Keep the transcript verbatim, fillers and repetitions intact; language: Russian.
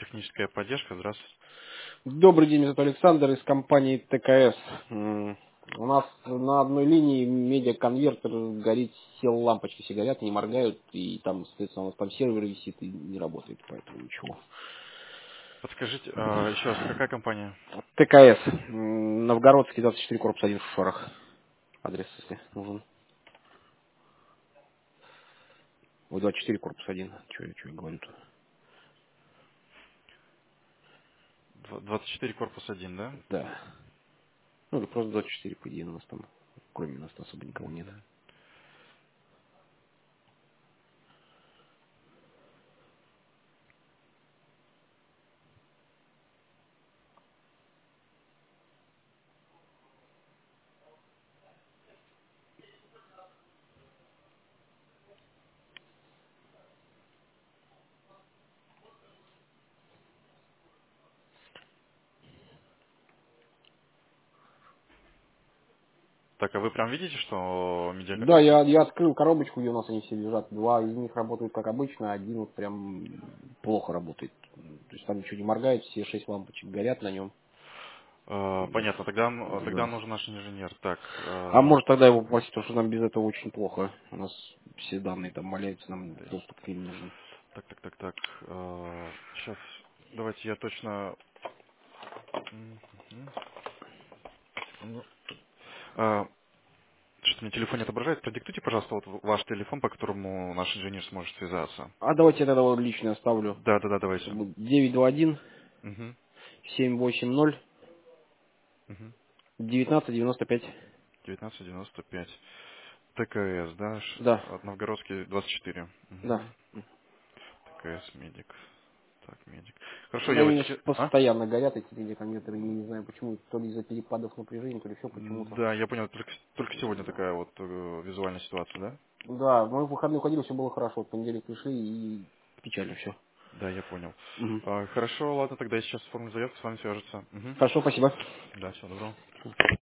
Техническая поддержка, здравствуйте. Добрый день, это Александр из компании ТКС. М, У нас на одной линии медиаконвертер горит, сел, лампочки все горят, не моргают, и там, соответственно, у нас там сервер висит и не работает, поэтому ничего. Подскажите, а, еще раз, какая компания? ТКС, м, Новгородский, двадцать четыре, корпус один в Шушарах. Адрес, если нужен. Ой, двадцать четыре, корпус один. Что я, что я говорю-то? Дв- двадцать четыре корпус один, да? Да. Ну, или просто двадцать четыре, по идее, у нас там, кроме нас особо никого нет. Мгм. Так, а вы прям видите, что медиа... Да, я, я открыл коробочку, где у нас они все лежат. Два из них работают как обычно, а один вот прям плохо работает. То есть там ничего не моргает, все шесть лампочек горят на нем. А, Вот. понятно, тогда, м, тогда Да. нужен наш инженер. Так, А а, может тогда его попросить, потому что нам без этого очень плохо. У нас все данные там валяются, нам то есть, доступ к ним нужен. так, так, так, так. Сейчас, давайте я точно... Мгм. Секунду. А, Что-то мне телефон не отображает. Продиктуйте, пожалуйста, вот ваш телефон, по которому наш инженер сможет связаться. А давайте я тогда его лично оставлю. Да, да, да, давайте. девять два один Угу. семь восемь ноль Угу. девятнадцать девяносто пять. девятнадцать девяносто пять. ТКС, да? Ш- Да, От Новгородский двадцать четыре. да. Мгм. ТКС, медик. Так, медик. Хорошо, я вот Они сейчас... А? постоянно горят, эти медиаконвертеры, я не знаю почему, то ли из-за перепадов напряжения, то ли еще почему-то. Да, я понял, только, только сегодня такая вот э, визуальная ситуация, да? Да, мы в выходные уходили, все было хорошо. В понедельник пришли и печально все. Да, я понял. Мгм. А, хорошо, ладно, тогда я сейчас оформлю заявку, с вами свяжутся. Мгм. Хорошо, спасибо. Да, всего доброго.